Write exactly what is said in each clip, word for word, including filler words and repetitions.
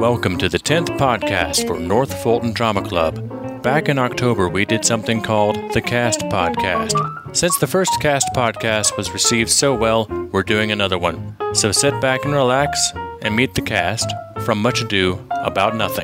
welcome to the tenth podcast for North Fulton Drama Club. Back in October, we did something called the Cast Podcast. Since the first Cast Podcast was received so well, we're doing another one. So sit back and relax and meet the cast from Much Ado About Nothing.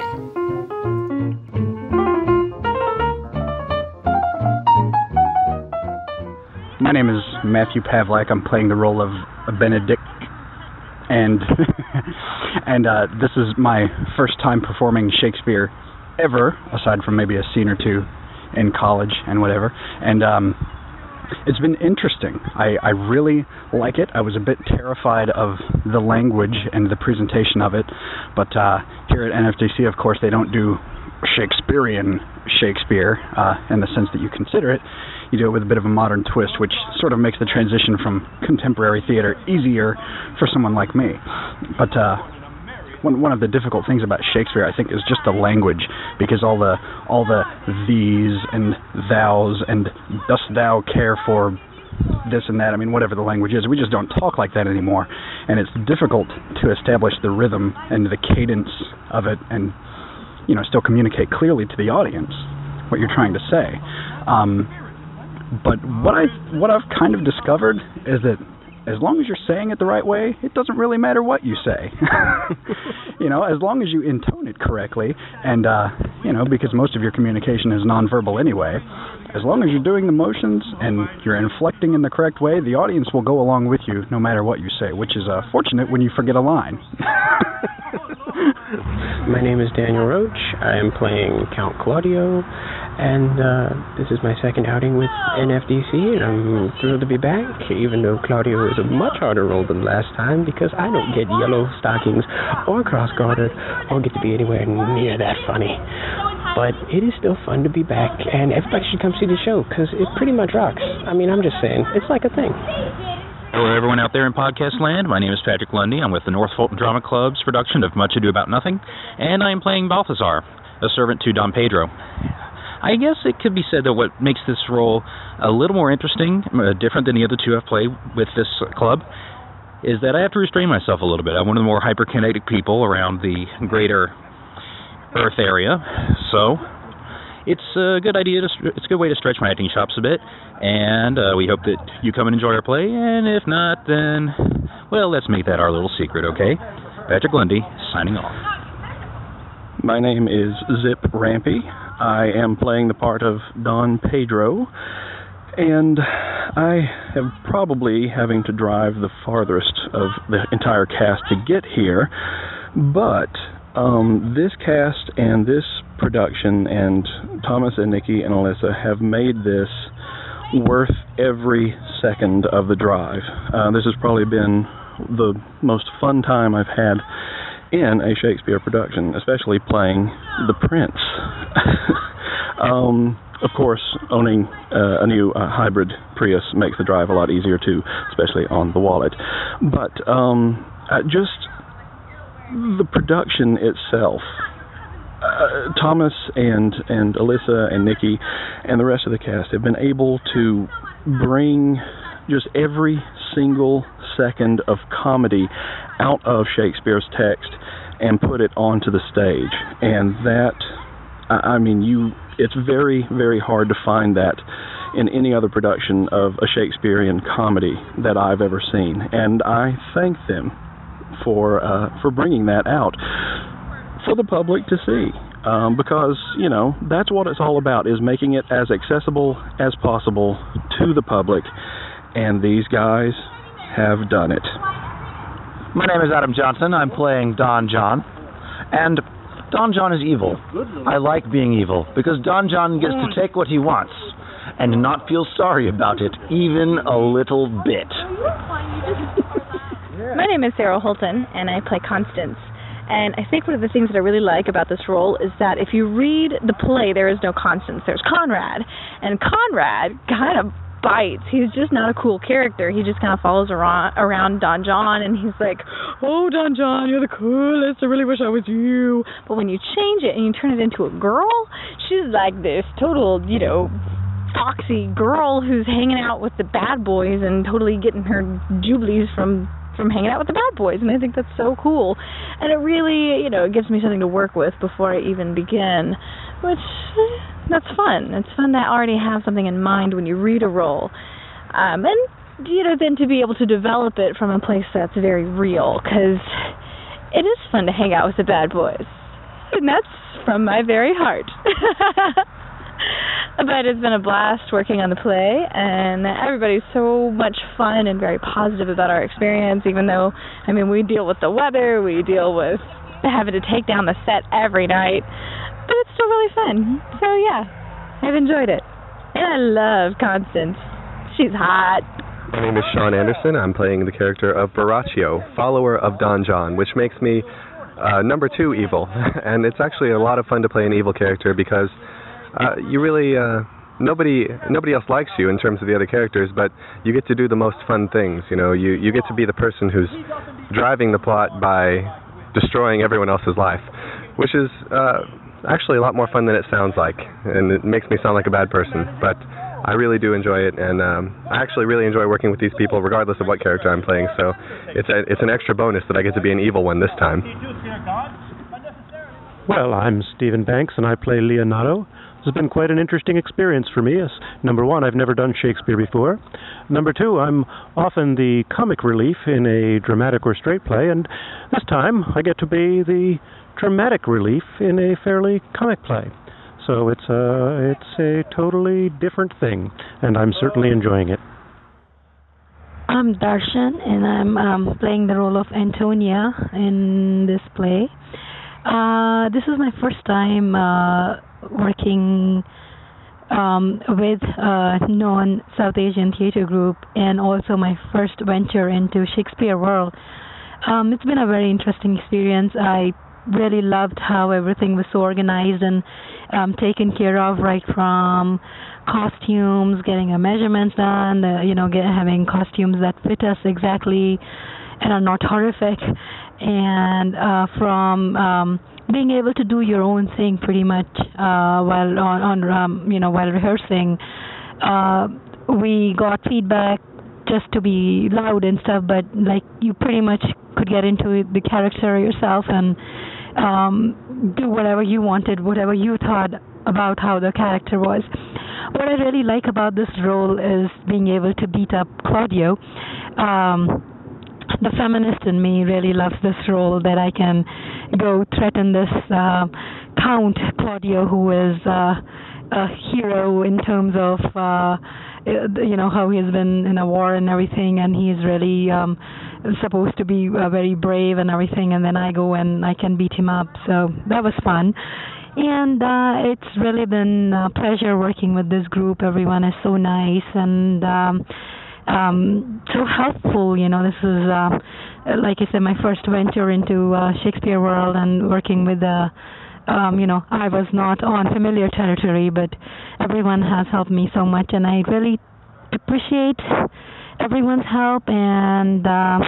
My name is Matthew Pavlak. I'm playing the role of Benedict, and and uh, this is my first time performing Shakespeare ever, aside from maybe a scene or two in college and whatever. And um, it's been interesting. I, I really like it. I was a bit terrified of the language and the presentation of it, but uh, here at N F D C, of course, they don't do Shakespearean Shakespeare uh, in the sense that you consider it. You do it with a bit of a modern twist, which sort of makes the transition from contemporary theater easier for someone like me. But uh, one one of the difficult things about Shakespeare, I think, is just the language, because all the all the these and thous and dost thou care for this and that, I mean, whatever the language is, we just don't talk like that anymore. And it's difficult to establish the rhythm and the cadence of it and, you know, still communicate clearly to the audience what you're trying to say. Um, But what I what I've kind of discovered is that as long as you're saying it the right way, it doesn't really matter what you say. You know, as long as you intone it correctly, and uh, you know, because most of your communication is nonverbal anyway. As long as you're doing the motions and you're inflecting in the correct way, the audience will go along with you no matter what you say, which is uh, fortunate when you forget a line. My name is Daniel Roach. I am playing Count Claudio, and uh, this is my second outing with N F D C, and I'm thrilled to be back, even though Claudio is a much harder role than last time, because I don't get yellow stockings or cross-gartered or get to be anywhere near that funny. But it is still fun to be back, and everybody should come see the show, because it pretty much rocks. I mean, I'm just saying, it's like a thing. Hello, everyone out there in podcast land. My name is Patrick Lundy. I'm with the North Fulton Drama Club's production of Much Ado About Nothing, and I am playing Balthazar, a servant to Don Pedro. I guess it could be said that what makes this role a little more interesting, uh, different than the other two I've played with this club, is that I have to restrain myself a little bit. I'm one of the more hyperkinetic people around the greater Earth area, so it's a good idea. To, it's a good way to stretch my acting chops a bit, and uh, we hope that you come and enjoy our play, and if not, then, well, let's make that our little secret, okay? Patrick Lundy, signing off. My name is Zip Rampy. I am playing the part of Don Pedro, and I am probably having to drive the farthest of the entire cast to get here, but um, this cast and this production and Thomas and Nikki and Alyssa have made this worth every second of the drive. Uh, this has probably been the most fun time I've had in a Shakespeare production, especially playing the Prince. um, of course, owning uh, a new uh, hybrid Prius makes the drive a lot easier too, especially on the wallet. But um, uh, just the production itself, uh, Thomas and, and Alyssa and Nikki and the rest of the cast have been able to bring just every single second of comedy out of Shakespeare's text and put it onto the stage. And that, I mean, you, it's very, very hard to find that in any other production of a Shakespearean comedy that I've ever seen. And I thank them for uh, for bringing that out for the public to see. Um, because, you know, that's what it's all about, is making it as accessible as possible to the public. And these guys have done it. My name is Adam Johnson. I'm playing Don John. And Don John is evil. I like being evil, because Don John gets to take what he wants and not feel sorry about it, even a little bit. My name is Sarah Holton, and I play Constance. And I think one of the things that I really like about this role is that if you read the play, there is no Constance. There's Conrad. And Conrad kind of bites. He's just not a cool character. He just kind of follows around, around Don John, and he's like, oh, Don John, you're the coolest. I really wish I was you. But when you change it and you turn it into a girl, she's like this total, you know, foxy girl who's hanging out with the bad boys and totally getting her jubilees from from hanging out with the bad boys, and I think that's so cool. And it really, you know, it gives me something to work with before I even begin, which, eh, that's fun. It's fun to already have something in mind when you read a role. Um, and, you know, then to be able to develop it from a place that's very real, because it is fun to hang out with the bad boys. And that's from my very heart. But it's been a blast working on the play, and everybody's so much fun and very positive about our experience, even though, I mean, we deal with the weather, we deal with having to take down the set every night, but it's still really fun. So, yeah, I've enjoyed it. And I love Constance. She's hot. My name is Sean Anderson. I'm playing the character of Baraccio, follower of Don John, which makes me uh, number two evil. And it's actually a lot of fun to play an evil character because uh, you really, uh, nobody nobody else likes you in terms of the other characters, but you get to do the most fun things. You know, you, you get to be the person who's driving the plot by destroying everyone else's life, which is uh, actually a lot more fun than it sounds like, and it makes me sound like a bad person, but I really do enjoy it, and um, I actually really enjoy working with these people regardless of what character I'm playing, so it's a, it's an extra bonus that I get to be an evil one this time. Well, I'm Stephen Banks, and I play Leonardo. This has been quite an interesting experience for me. As, number one, I've never done Shakespeare before. Number two, I'm often the comic relief in a dramatic or straight play, and this time I get to be the dramatic relief in a fairly comic play. So it's a, it's a totally different thing, and I'm certainly enjoying it. I'm Darshan, and I'm um, playing the role of Antonia in this play. Uh, this is my first time uh, working um, with a non-South Asian theater group, and also my first venture into Shakespeare world. Um, it's been a very interesting experience. I really loved how everything was so organized and um, taken care of, right from costumes, getting our measurements done, uh, you know, get, having costumes that fit us exactly and are not horrific, and uh, from um, being able to do your own thing pretty much uh, while on, on um, you know, while rehearsing. Uh, we got feedback just to be loud and stuff, but like you pretty much could get into the character yourself and um, do whatever you wanted, whatever you thought about how the character was. What I really like about this role is being able to beat up Claudio. Um, the feminist in me really loves this role, that I can go threaten this uh, Count Claudio, who is uh, a hero in terms of uh, you know, how he's been in a war and everything, and he's really um, supposed to be uh, very brave and everything, and then I go and I can beat him up. So that was fun. And uh, it's really been a pleasure working with this group. Everyone is so nice and um, um, so helpful. You know, this is, uh, like I said, my first venture into uh, Shakespeare world, and working with the, um, you know, I was not on familiar territory, but everyone has helped me so much, and I really appreciate everyone's help, and uh,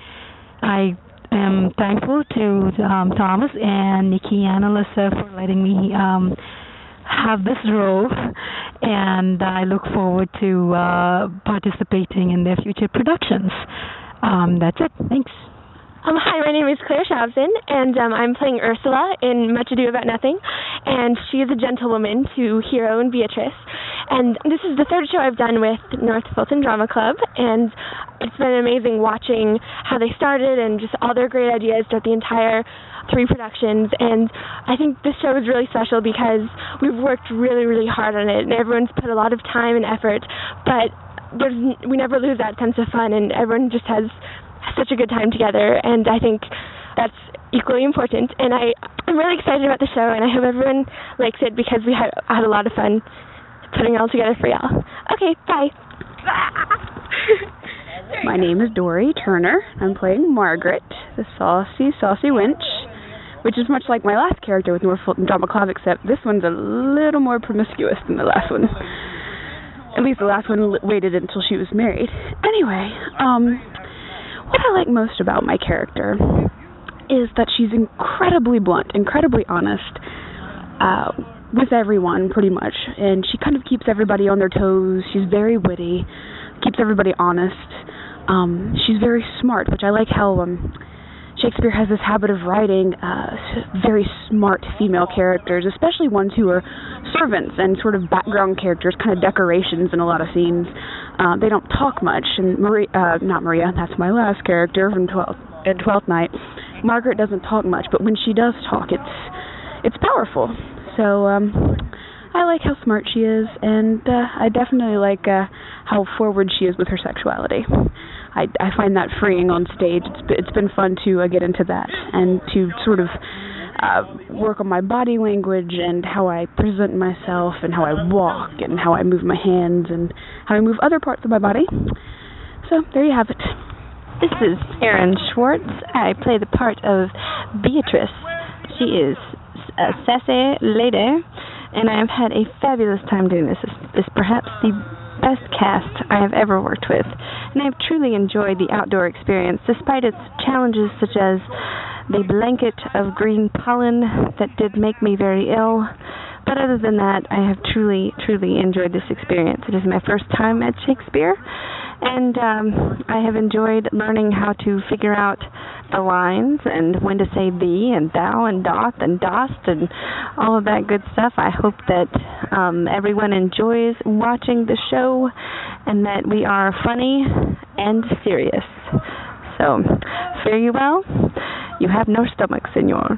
I am thankful to um, Thomas and Nikki and Alyssa for letting me um, have this role, and I look forward to uh, participating in their future productions. Um, that's it. Thanks. Um, hi, my name is Claire Shabson, and um, I'm playing Ursula in Much Ado About Nothing, and she is a gentlewoman to Hero and Beatrice. And this is the third show I've done with North Fulton Drama Club, and it's been amazing watching how they started and just all their great ideas throughout the entire three productions. And I think this show is really special because we've worked really, really hard on it, and everyone's put a lot of time and effort, but there's, we never lose that sense of fun, and everyone just has such a good time together, and I think that's equally important. And I, I'm really excited about the show, and I hope everyone likes it because we had, had a lot of fun putting it all together for y'all. Okay, bye. My name is Dory Turner. I'm playing Margaret, the saucy, saucy wench, which is much like my last character with North Fulton Drama Club, except this one's a little more promiscuous than the last one. At least the last one waited until she was married. Anyway, um... what I like most about my character is that she's incredibly blunt, incredibly honest uh, with everyone, pretty much. And she kind of keeps everybody on their toes. She's very witty, keeps everybody honest. Um, she's very smart, which I like how um, Shakespeare has this habit of writing uh, very smart female characters, especially ones who are servants and sort of background characters, kind of decorations in a lot of scenes. Uh, they don't talk much, and Maria, uh, not Maria, that's my last character from twelfth, in Twelfth Night. Margaret doesn't talk much, but when she does talk, it's it's powerful. So um, I like how smart she is, and uh, I definitely like uh, how forward she is with her sexuality. I, I find that freeing on stage. It's, it's been fun to uh, get into that and to sort of uh, work on my body language and how I present myself and how I walk and how I move my hands and how I move other parts of my body. So there you have it. This is Erin Schwartz. I play the part of Beatrice. She is a sassy lady, and I have had a fabulous time doing this. This is perhaps the best cast I have ever worked with, and I have truly enjoyed the outdoor experience, despite its challenges such as the blanket of green pollen that did make me very ill. But other than that, I have truly, truly enjoyed this experience. It is my first time at Shakespeare, and um, I have enjoyed learning how to figure out the lines and when to say thee and thou and doth and dost and all of that good stuff. I hope that um, everyone enjoys watching the show and that we are funny and serious. So, fare you well. You have no stomach, senor.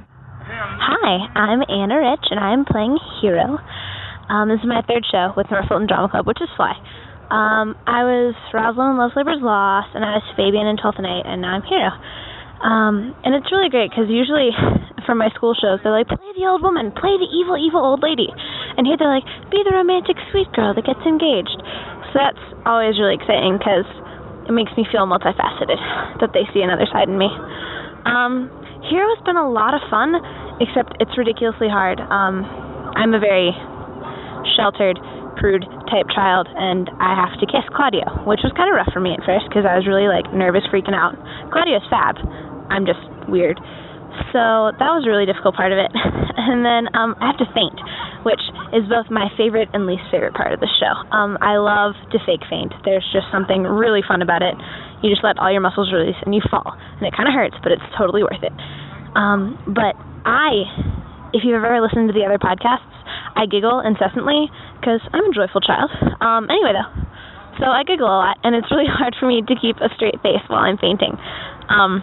Hi, I'm Anna Rich, and I'm playing Hero. Um, this is my third show with North Fulton Drama Club, which is Fly. Um, I was Rosalind in Love's Labor's Lost, and I was Fabian in Twelfth Night, and now I'm Hero. Um, and it's really great, because usually from my school shows, they're like, play the old woman, play the evil, evil old lady. And here they're like, be the romantic sweet girl that gets engaged. So that's always really exciting, because it makes me feel multifaceted, that they see another side in me. Um, Hero has been a lot of fun, except it's ridiculously hard. Um, I'm a very sheltered, prude type child, and I have to kiss Claudio, which was kind of rough for me at first, because I was really, like, nervous, freaking out. Claudio's fab. I'm just weird. So that was a really difficult part of it. And then um, I have to faint, which is both my favorite and least favorite part of the show. Um, I love to fake faint. There's just something really fun about it. You just let all your muscles release and you fall. And it kind of hurts, but it's totally worth it. Um, but I, if you've ever listened to the other podcasts, I giggle incessantly because I'm a joyful child. Um, anyway, though, so I giggle a lot, and it's really hard for me to keep a straight face while I'm fainting. Um,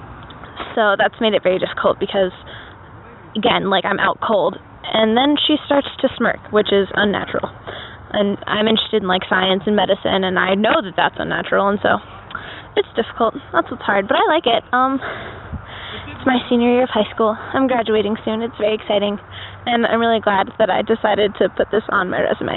so that's made it very difficult because, again, like I'm out cold. And then she starts to smirk, which is unnatural. And I'm interested in, like, science and medicine, and I know that that's unnatural, and so it's difficult. That's what's hard, but I like it. Um, it's my senior year of high school. I'm graduating soon. It's very exciting, and I'm really glad that I decided to put this on my resume.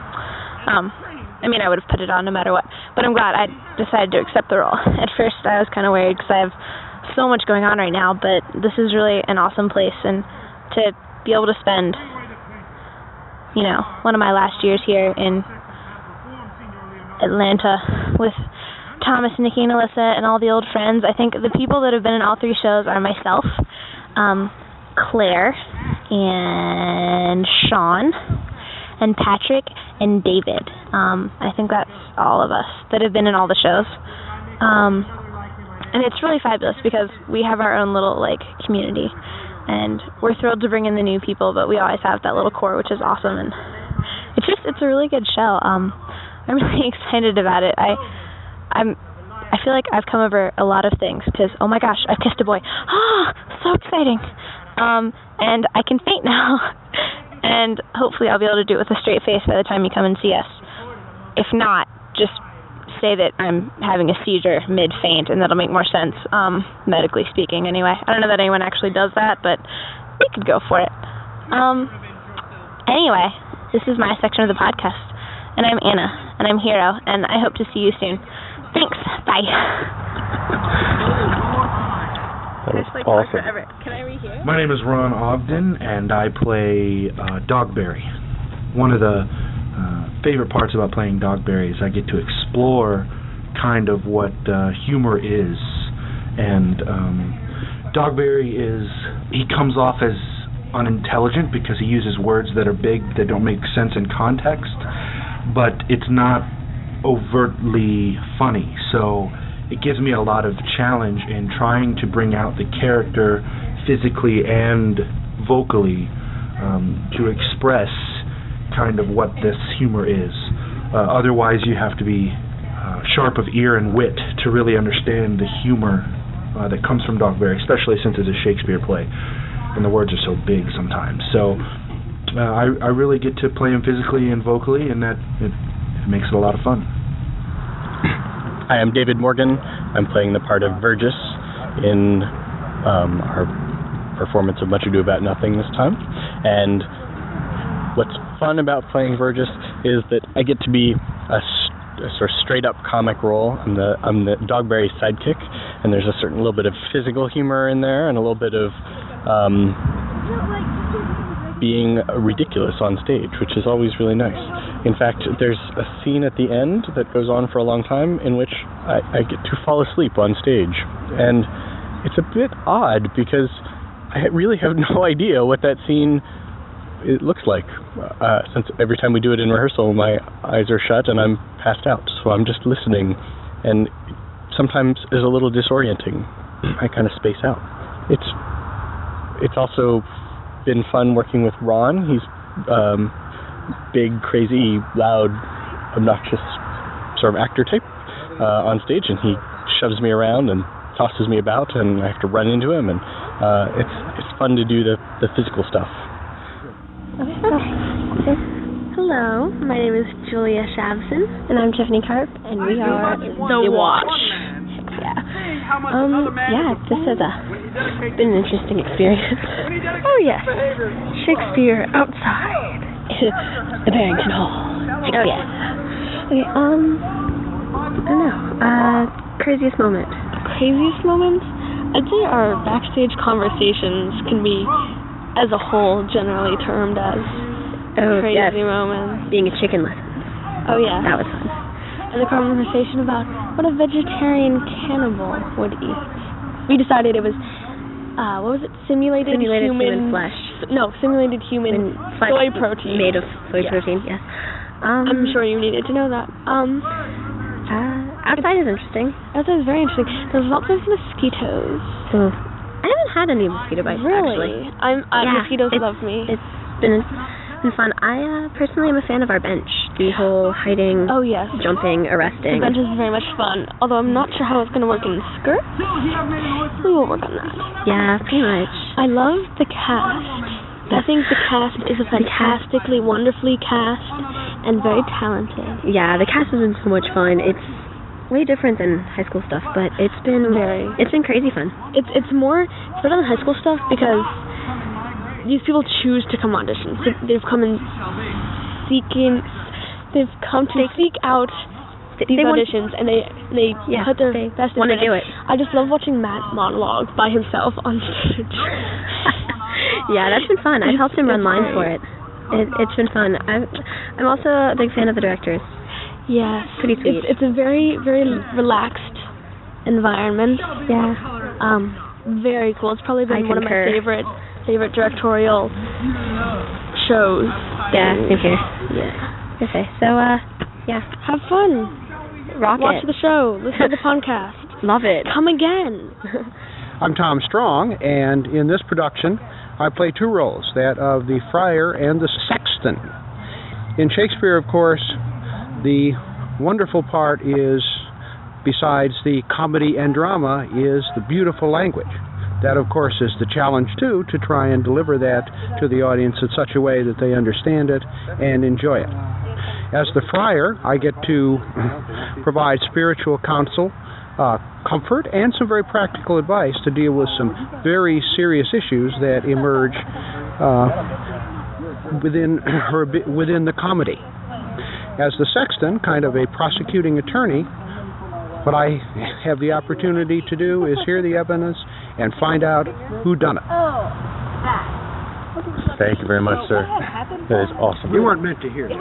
Um, I mean, I would have put it on no matter what, but I'm glad I decided to accept the role. At first, I was kind of worried because I have so much going on right now, but this is really an awesome place, and to be able to spend, you know, one of my last years here in Atlanta with Thomas, Nikki, and Alyssa, and all the old friends. I think the people that have been in all three shows are myself, um, Claire, and Sean, and Patrick, and David. Um, I think that's all of us that have been in all the shows. Um, and it's really fabulous because we have our own little, like, community. And we're thrilled to bring in the new people, but we always have that little core, which is awesome. And it's just, it's a really good show. Um, I'm really excited about it. I, I'm, I feel like I've come over a lot of things because, oh my gosh, I've kissed a boy. Ah, so exciting. Um, and I can faint now. And hopefully I'll be able to do it with a straight face by the time you come and see us. If not, just say that I'm having a seizure mid-faint, and that'll make more sense, um, medically speaking, anyway. I don't know that anyone actually does that, but we could go for it. Um, anyway, this is my section of the podcast, and I'm Anna, and I'm Hero, and I hope to see you soon. Thanks. Bye. That was awesome. Can I rehear? My name is Ron Ogden, and I play uh, Dogberry. One of the uh, favorite parts about playing Dogberry is I get to explore kind of what uh, humor is. And um, Dogberry is, he comes off as unintelligent because he uses words that are big that don't make sense in context, but it's not overtly funny. So it gives me a lot of challenge in trying to bring out the character physically and vocally um, to express kind of what this humor is. Uh, otherwise, you have to be uh, sharp of ear and wit to really understand the humor uh, that comes from Dogberry, especially since it's a Shakespeare play and the words are so big sometimes. So uh, I, I really get to play him physically and vocally, and that it, it makes it a lot of fun. Hi, I'm David Morgan. I'm playing the part of Vergis in um, our performance of Much Ado About Nothing this time. And what's fun about playing Vergis is that I get to be a, a sort of straight-up comic role. I'm the I'm the Dogberry's sidekick, and there's a certain little bit of physical humor in there, and a little bit of um, being ridiculous on stage, which is always really nice. In fact, there's a scene at the end that goes on for a long time in which I, I get to fall asleep on stage, and it's a bit odd because I really have no idea what that scene it looks like, uh, since every time we do it in rehearsal, my eyes are shut and I'm passed out, so I'm just listening, and sometimes is a little disorienting. I kind of space out. It's it's also been fun working with Ron. He's um, big, crazy, loud, obnoxious sort of actor type uh, on stage, and he shoves me around and tosses me about, and I have to run into him, and uh, it's it's fun to do the, the physical stuff. Hello, my name is Julia Shavson. And I'm Tiffany Karp, and we are The Watch. Yeah. Um, yeah, this has a, been an interesting experience. Oh, yes. Shakespeare outside. The Barrington Hall. Oh, yeah. Okay, um, I don't know. Uh, craziest moment. Craziest moments? I'd say our backstage conversations can be, as a whole, generally termed as oh, crazy yes. moments. Being a chicken lesson. Oh, yeah. That was fun. And the conversation about what a vegetarian cannibal would eat. We decided it was, uh, what was it? Simulated, simulated human, human flesh. No, simulated human flesh soy protein. Made of soy yes. protein, yes. Um, I'm sure you needed to know that. Um, uh, outside is interesting. Outside is very interesting. There's lots of mosquitoes. Oh. I haven't had any mosquito bites, really? Actually. I'm, uh, yeah, mosquitoes love me. It's been, been fun. I uh, personally am a fan of our bench. The whole hiding, oh, yes. jumping, arresting. The bench is very much fun, although I'm not sure how it's going to work in the skirt. We will work on that. Yeah, pretty much. I love the cast. I think the cast is a fantastically, wonderfully cast and very talented. Yeah, the cast has been so much fun. It's way different than high school stuff, but it's been very it's been crazy fun. It's it's more it's better than high school stuff because these people choose to come audition. So they've come and seeking they've come to they, seek out they, these they auditions want, and they they yeah, put their they best want to do it. I just love watching Matt monologue by himself on stage. Yeah, that's been fun. I've helped him run lines for it. it. It's been fun. I'm I'm also a big fan of the directors. Yes, pretty sweet. It's, it's a very, very relaxed environment. Yeah. Um, very cool. It's probably been I one concur. of my favorite, favorite directorial shows. Yeah, same here. Yeah. Okay, so uh, yeah, have fun. Rock Watch it. the show. Listen to the podcast. Love it. Come again. I'm Tom Strong, and in this production, I play two roles: that of the friar and the sexton. In Shakespeare, of course, the wonderful part is, besides the comedy and drama, is the beautiful language. That, of course, is the challenge, too, to try and deliver that to the audience in such a way that they understand it and enjoy it. As the friar, I get to provide spiritual counsel, uh, comfort, and some very practical advice to deal with some very serious issues that emerge uh, within, or within the comedy. As the sexton, kind of a prosecuting attorney, what I have the opportunity to do is hear the evidence and find out who done it. Thank you very much, sir. That is awesome. You weren't meant to hear that.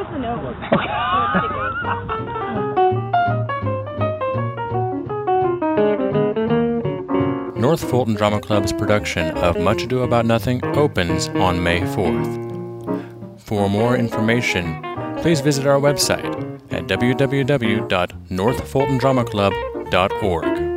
North Fulton Drama Club's production of Much Ado About Nothing opens on May fourth. For more information, please visit our website at w w w dot north fulton drama club dot org.